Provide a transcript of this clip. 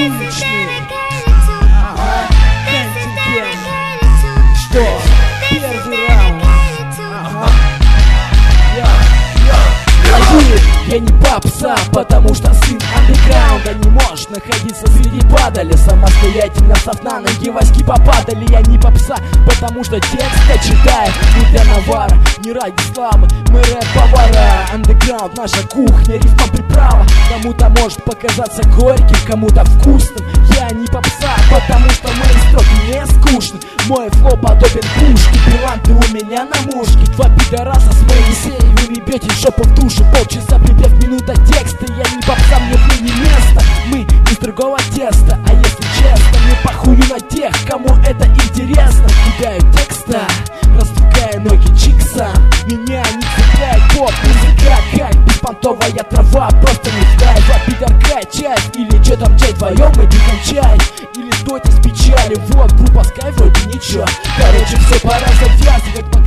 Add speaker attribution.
Speaker 1: уличный. Контингент. Что? Первый раунд. Я не попса, потому что сын андеграунда не может находиться среди падали. Самостоятельно сосна, ноги Васьки попадали. Я не попса, потому что текст я читаю не для навара, не ради славы. Мы рэп-повара, андеграунд наша кухня, рифма приправа. Кому-то может показаться горьким, кому-то вкусным. Я не попса, потому что мои строки не скучны. Мой флоу подобен пушке, бриллианты у меня на мушке. Два пидораса с Моисеем, вы ебете жопу в душу. Полчаса припев, минута текста. Я не попса, мне в ней не место. Мы из другого теста, а если честно, мне похую на тех, кому это интересно. Кидаю текста, раздвигаю ноги чикса. Меня не цепляет поп-музыка, как беспонтовая трава. Просто не вдай, два пидорка, часть. Или чё там чай вдвоем, иди кончай. Или стойте с печали, вот группа Sky вроде ничего. Короче, все, пора завязывать.